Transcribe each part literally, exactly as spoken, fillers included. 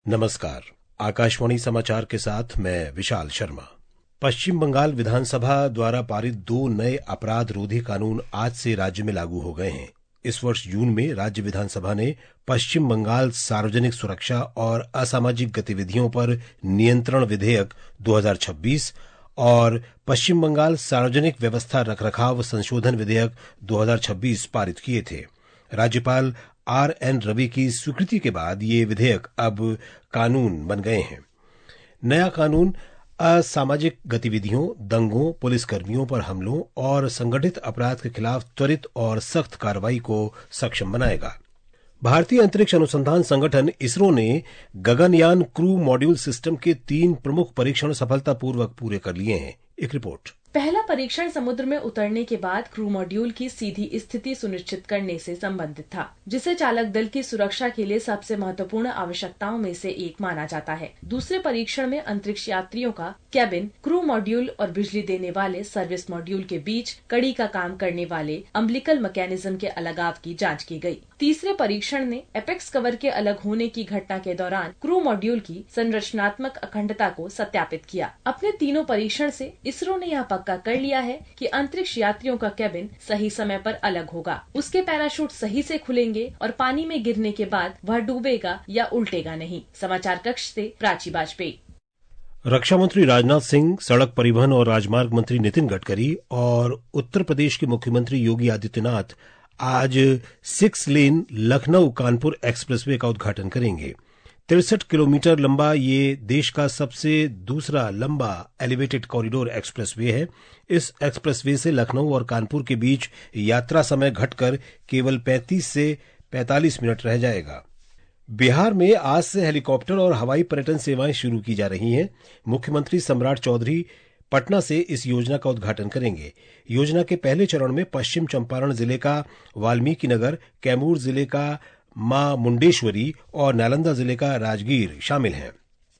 नमस्कार। आकाशवाणी समाचार के साथ मैं विशाल शर्मा। पश्चिम बंगाल विधानसभा द्वारा पारित दो नए अपराध रोधी कानून आज से राज्य में लागू हो गए हैं। इस वर्ष जून में राज्य विधानसभा ने पश्चिम बंगाल सार्वजनिक सुरक्षा और असामाजिक गतिविधियों पर नियंत्रण विधेयक दो हज़ार छब्बीस और पश्चिम बंगाल सार्वजनिक व्यवस्था रखरखाव संशोधन विधेयक दो हज़ार छब्बीस पारित किए थे। राज्यपाल आर एन रवि की स्वीकृति के बाद ये विधेयक अब कानून बन गए हैं। नया कानून असामाजिक गतिविधियों, दंगों, पुलिसकर्मियों पर हमलों और संगठित अपराध के खिलाफ त्वरित और सख्त कार्रवाई को सक्षम बनाएगा। भारतीय अंतरिक्ष अनुसंधान संगठन इसरो ने गगनयान क्रू मॉड्यूल सिस्टम के तीन प्रमुख परीक्षण सफलतापूर्वक पूरे कर लिए हैं। एक रिपोर्ट। पहला परीक्षण समुद्र में उतरने के बाद क्रू मॉड्यूल की सीधी स्थिति सुनिश्चित करने से संबंधित था, जिसे चालक दल की सुरक्षा के लिए सबसे महत्वपूर्ण आवश्यकताओं में से एक माना जाता है। दूसरे परीक्षण में अंतरिक्ष यात्रियों का कैबिन, क्रू मॉड्यूल और बिजली देने वाले सर्विस मॉड्यूल के बीच कड़ी का काम करने वाले अम्बिलिकल मैकेनिज्म के अलगाव की जांच की गई। तीसरे परीक्षण ने एपेक्स कवर के अलग होने की घटना के दौरान क्रू मॉड्यूल की संरचनात्मक अखंडता को सत्यापित किया। अपने तीनों परीक्षण से इसरो ने यह पक्का कर लिया है कि अंतरिक्ष यात्रियों का कैबिन सही समय पर अलग होगा, उसके पैराशूट सही से खुलेंगे और पानी में गिरने के बाद वह डूबेगा या उल्टेगा नहीं। समाचार कक्ष से प्राची बाजपेयी। रक्षा मंत्री राजनाथ सिंह, सड़क परिवहन और राजमार्ग मंत्री नितिन गडकरी और उत्तर प्रदेश के मुख्यमंत्री योगी आदित्यनाथ आज six lane Lucknow Kanpur expressway का उद्घाटन करेंगे। तिरसठ किलोमीटर लंबा ये देश का सबसे दूसरा लंबा एलिवेटेड कॉरिडोर एक्सप्रेसवे है। इस एक्सप्रेसवे से लखनऊ और कानपुर के बीच यात्रा समय घटकर केवल पैंतीस से पैंतालीस मिनट रह जाएगा। बिहार में आज से हेलीकॉप्टर और हवाई पर्यटन सेवाएं शुरू की जा रही हैं। मुख्यमंत्री सम्राट चौधरी पटना से इस योजना का उद्घाटन करेंगे। योजना के पहले चरण में पश्चिम चंपारण जिले का वाल्मीकि नगर, कैमूर जिले का मां मुंडेश्वरी और नालंदा जिले का राजगीर शामिल हैं।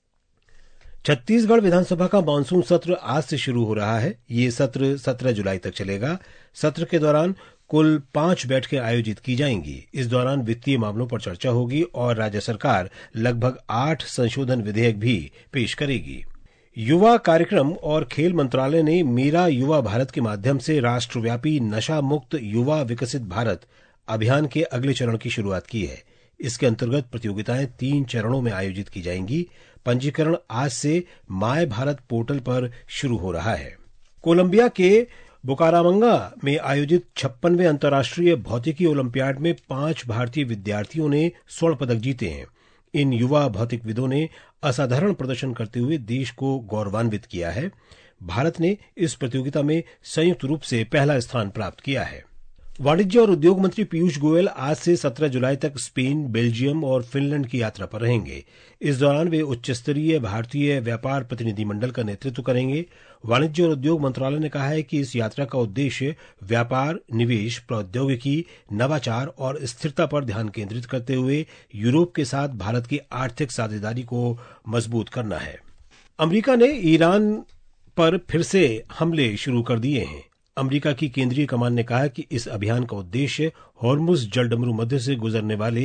छत्तीसगढ़ विधानसभा का मानसून सत्र आज से शुरू हो रहा है। ये सत्र सत्रह जुलाई तक चलेगा। सत्र के दौरान कुल पांच बैठकें आयोजित की जाएंगी। इस दौरान वित्तीय मामलों पर चर्चा होगी और राज्य सरकार लगभग आठ संशोधन विधेयक भी पेश करेगी। युवा कार्यक्रम और खेल मंत्रालय ने मेरा युवा भारत के माध्यम से राष्ट्रव्यापी नशा मुक्त युवा विकसित भारत अभियान के अगले चरण की शुरुआत की है। इसके अंतर्गत प्रतियोगिताएं तीन चरणों में आयोजित की जाएंगी। पंजीकरण आज से माय भारत पोर्टल पर शुरू हो रहा है। कोलंबिया के बुकारामंगा में आयोजित छप्पनवें अंतर्राष्ट्रीय भौतिकी ओलंपियाड में पांच भारतीय विद्यार्थियों ने स्वर्ण पदक जीते हैं। इन युवा भौतिकविदों ने असाधारण प्रदर्शन करते हुए देश को गौरवान्वित किया है। भारत ने इस प्रतियोगिता में संयुक्त रूप से पहला स्थान प्राप्त किया है। वाणिज्य और उद्योग मंत्री पीयूष गोयल आज से सत्रह जुलाई तक स्पेन, बेल्जियम और फिनलैंड की यात्रा पर रहेंगे। इस दौरान वे उच्च स्तरीय भारतीय व्यापार प्रतिनिधिमंडल का नेतृत्व करेंगे। वाणिज्य और उद्योग मंत्रालय ने कहा है कि इस यात्रा का उद्देश्य व्यापार, निवेश, प्रौद्योगिकी, नवाचार और स्थिरता पर ध्यान केंद्रित करते हुए यूरोप के साथ भारत की आर्थिक साझेदारी को मजबूत करना है। अमेरिका ने ईरान पर फिर से हमले शुरू कर दिए हैं। अमेरिका की केंद्रीय कमान ने कहा कि इस अभियान का उद्देश्य हॉर्मुज जलडमरू मध्य से गुजरने वाले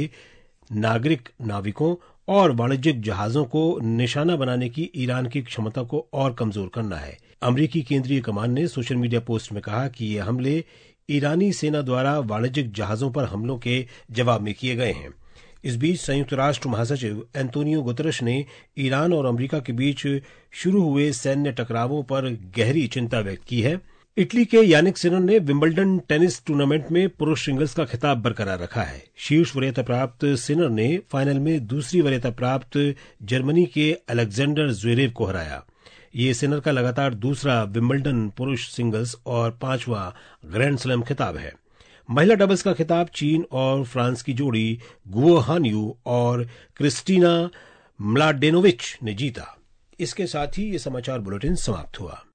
नागरिक नाविकों और वाणिज्यिक जहाजों को निशाना बनाने की ईरान की क्षमता को और कमजोर करना है। अमेरिकी केंद्रीय कमान ने सोशल मीडिया पोस्ट में कहा कि ये हमले ईरानी सेना द्वारा वाणिज्यिक जहाजों पर हमलों के जवाब में किए गए हैं। इस बीच संयुक्त राष्ट्र महासचिव एंटोनियो गुतरश ने ईरान और अमेरिका के बीच शुरू हुए सैन्य टकरावों पर गहरी चिंता व्यक्त की है। इटली के यानिक सिनर ने विंबलडन टेनिस टूर्नामेंट में पुरुष सिंगल्स का खिताब बरकरार रखा है। शीर्ष वरीयता प्राप्त सिनर ने फाइनल में दूसरी वरीयता प्राप्त जर्मनी के अलेक्जेंडर ज्वेरेव को हराया। ये सिनर का लगातार दूसरा विंबलडन पुरुष सिंगल्स और पांचवा ग्रैंड स्लैम खिताब है। महिला डबल्स का खिताब चीन और फ्रांस की जोड़ी गुओ हानयू और क्रिस्टीना म्लाडेनोविच ने जीता। इसके साथ ही ये समाचार बुलेटिन समाप्त हुआ।